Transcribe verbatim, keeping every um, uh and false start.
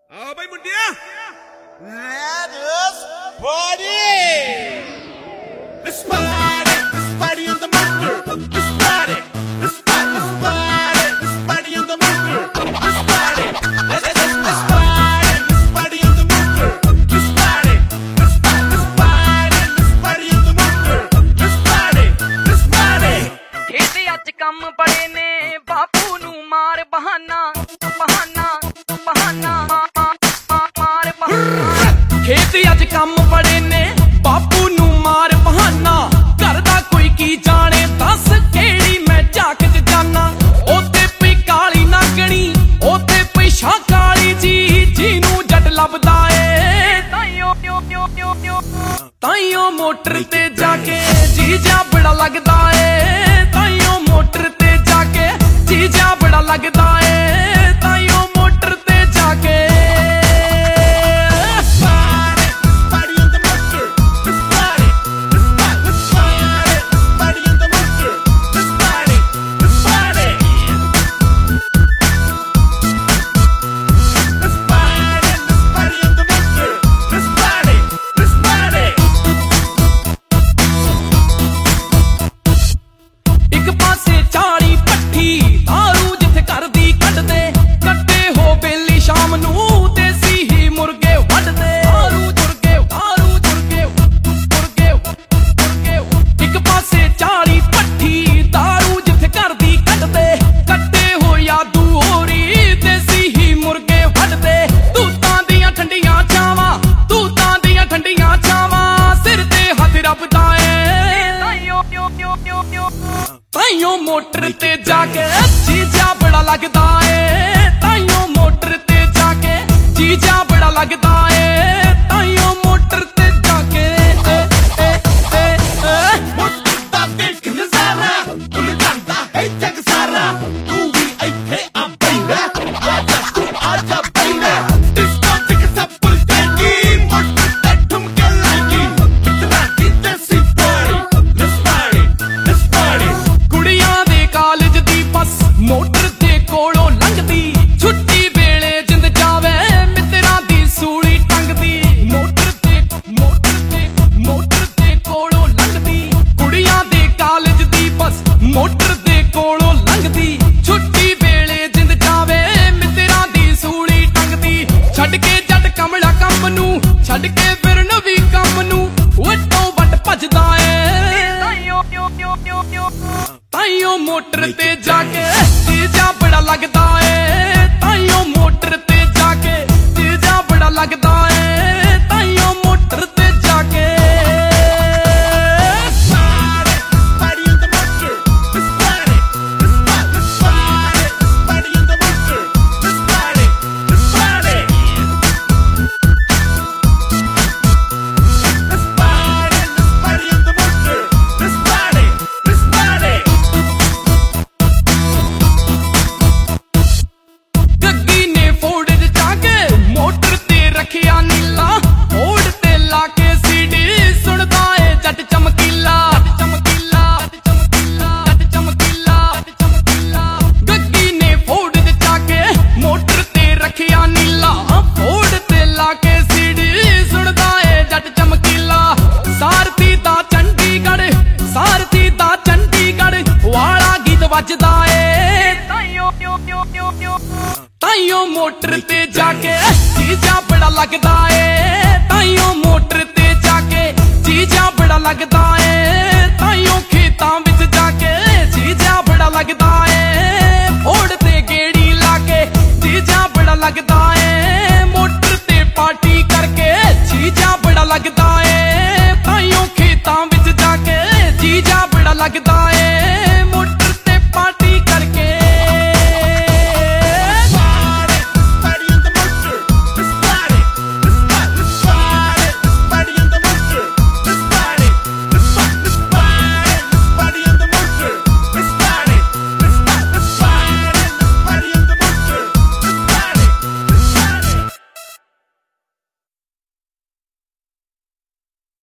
आओ भाई मुंडिया, Let us party! let's party, let's party on the monster. Let's party, let's party, let's party, let's party on the monster. Let's party, let's let's let's party, let's party on the monster. Let's party, let's party, let's party, let's party on the monster. Let's party, let's party. ਖੇਤ ਅੱਜ ਕੰਮ ਬੜੇ ਨੇ ਬਾਪੂ ਨੂੰ ਮਾਰ ਬਹਾਨਾ ਬਹਾਨਾ ਬਹਾਨਾ ਮਾਰ ਬਹਾਨਾ ਖੇਤ ਅੱਜ ਕੰਮ ਬੜੇ ਨੇ ਬਾਪੂ ਨੂੰ ਮਾਰ ਬਹਾਨਾ ਘਰ ਦਾ ਕੋਈ ਕੀ ਜਾਣੇ ਦੱਸ ਕਿਹੜੀ ਮੈਂ ਝਾਕ ਚ ਜਾਨਾ ਉੱਤੇ ਪਈ ਕਾਲੀ ਨਾਗਣੀ ਉੱਤੇ ਪਈ ਛਾਂ ਕਾਲੀ ਜੀ ਜਿਹਨੂੰ ਜੱਟ ਲੱਭਦਾ ਏ ਤਾਈਓ ਤਾਈਓ ਮੋਟਰ ਤੇ ਜਾ ਕੇ ਜੀਜਾ ਬੜਾ ਲੱਗਦਾ ਏ ਤਾਈਓ ਮੋਟਰ ਤੇ ਜਾ ਕੇ ਜੀਜਾ ਬੜਾ ਲੱਗਦਾ ਏ ਤਾਈਓ ਮੋਟਰ ਤੇ ਜਾ ਕੇ Party on the monster. Let's party, let's party, let's party, let's party on the monster. Let's party, let's party. Let's party, let's party on the monster. Let's party, let's party. ਇੱਕ ਪਾਸੇ ਚਾੜੀ ਪੱਠੀ ਦਾਰੂ ਜਿੱਥੇ ਘਰ ਦੀ ਕੱਢਦੇ ਕੱਢੇ ਹੋ ਬੇਲੀ ਸ਼ਾਮ ਨੂੰ ਦੇਸੀ ਹੀ ਮੁਰਗੇ ਵੱਢਦੇ ਦਾਰੂ ਜੁਰਗੇ ਦਾਰੂ ਜੁਰਗੇ ਮੁਰਗੇ ਮੁਰਗੇ ਇੱਕ ਪਾਸੇ ਚਾੜੀ ਪੱਠੀ ਦਾਰੂ ਜਿੱਥੇ ਘਰ ਦੀ ਕੱਢਦੇ ਕੱਢੇ ਹੋ ਯਾਦੂ ਹੋਰੀ ਦੇਸੀ ਹੀ ਮੁਰਗੇ ਵੱਢਦੇ ਤੂਤਾਂ ਦੀਆਂ ਠੰਡੀਆਂ ਛਾਵਾਂ ਤੂਤਾਂ ਦੀਆਂ ਠੰਡੀਆਂ ਛਾਵਾਂ ਸਿਰ ਤੇ ਹੱਥ ਰੱਬਦਾ ਏ ਤਾਈਓ ਮੋਟਰ ਤੇ ਜਾ ਕੇ ਜੀਜਾ ਬੜਾ ਲੱਗਦਾ ਏ ਤਾਈਓ ਮੋਟਰ ਤੇ ਜਾ ਕੇ ਜੀਜਾ ਬੜਾ ਲੱਗਦਾ ਏ ਤਾਈਓ ਮੋਟਰ ਤੇ ਜਾ ਕੇ ਏ, ਏ, ਏ, ਏ। Monta del Nazara, tu le canta, hey Jagsara, tu vi aithe a baila, aja tu aja baila, disco tika sapul jangi, monta te thumke langi, itna hi desi party, let's party, let's party. ਕੁੜੀਆਂ ਦੇ college ਦੀ ਬੱਸ motor ਦੇ ਕੋਲੋਂ ਲੰਘਦੀ ਛੁੱਟੀ ਵੇਲੇ ਜਿੰਦ ਜਾਵੇ ਮਿੱਤਰਾਂ ਦੀ ਸੂਲੀ ਟੰਗਦੀ ਮੋਟਰ ਤੇ ਮੋਟਰ ਤੇ ਮੋਟਰ ਦੇ ਕੋਲੋਂ ਲੰਘਦੀ ਕੁੜੀਆਂ ਦੇ ਕਾਲਜ ਦੀ ਬੱਸ ਮੋਟਰ ਦੇ ਕੋਲੋਂ ਲੰਘਦੀ ਛੁੱਟੀ ਵੇਲੇ ਜਿੰਦ ਜਾਵੇ ਮਿੱਤਰਾਂ ਦੀ ਸੂਲੀ ਟੰਗਦੀ ਛੱਡ ਕੇ ਜੱਟ ਕਮਲਾ ਕੰਮ ਨੂੰ ਛੱਡ ਕੇ ਫਿਰ ਨਵੀਂ ਕੰਮ ਨੂੰ ਵੱਟੋਂ ਵੱਟ ਭੱਜਦਾ ਏ ਤਾਈਓ ਮੋਟਰ ਤੇ ਜਾ ਕੇ ਜੀਜਾ ਬੜਾ ਲੱਗਦਾ ਏ ਤਾਈਓ ਮੋਟਰ ਤੇ ਜਾ ਕੇ ਜੀਜਾ ਬੜਾ ਲੱਗਦਾ ਏ ਤਾਈਓ ਮੋਟਰ ਤੇ ਜਾ ਕੇ Party, let's party on the monster. Let's party, let's party, let's party, let's party on the monster. Let's party, let's party. Let's party, let's party on the monster. Let's party, let's party. Gaggi ਨੇ ਫੋੜ ਚ ਜਾ ਕੇ motor ਤੇ ਰੱਖਿਆ ਨੀਲਾ ਫੋੜ ਤੇ ਲਾ ਕੇ ਸੀਡੀ ਸੁਣਦਾ ਏ ਜੱਟ ਚਮਕੀਲਾ ਜੱਟ ਚਮਕੀਲਾ ਜੱਟ ਚਮਕੀਲਾ ਜੱਟ ਚਮਕੀਲਾ ਜੱਟ ਚਮਕੀਲਾ ਗੱਗੀ ਨੇ ਫੋੜ ਚ ਜਾ ਕੇ ਮੋਟਰ ਤੇ ਰੱਖਿਆ ਨੀਲਾ ਫੋੜ ਤੇ ਲਾ ਕੇ ਸੀਡੀ ਸੁਣਦਾ ਏ ਜੱਟ ਚਮਕੀਲਾ ਸਾਰਥੀ ਦਾ ਚੰਡੀਗੜ੍ਹ ਸਾਰਥੀ ਦਾ ਚੰਡੀਗੜ੍ਹ ਵਾਲਾ ਗੀਤ ਵੱਜਦਾ ਏ ਤਾਈਓ ਮੋਟਰ ਤੇ ਜਾ ਕੇ ਜੀਜਾ ਬੜਾ ਲੱਗਦਾ ਏ ਤਾਈਓ ਮੋਟਰ ਤੇ ਜਾ ਕੇ ਜੀਜਾ ਬੜਾ ਲੱਗਦਾ ਏ ਤਾਈਓ ਖੇਤਾਂ ਵਿੱਚ ਜਾ ਕੇ ਜੀਜਾ ਬੜਾ ਲੱਗਦਾ ਏ ਫੋੜ ਤੇ ਗੇੜੀ ਲਾ ਕੇ ਜੀਜਾ ਬੜਾ ਲੱਗਦਾ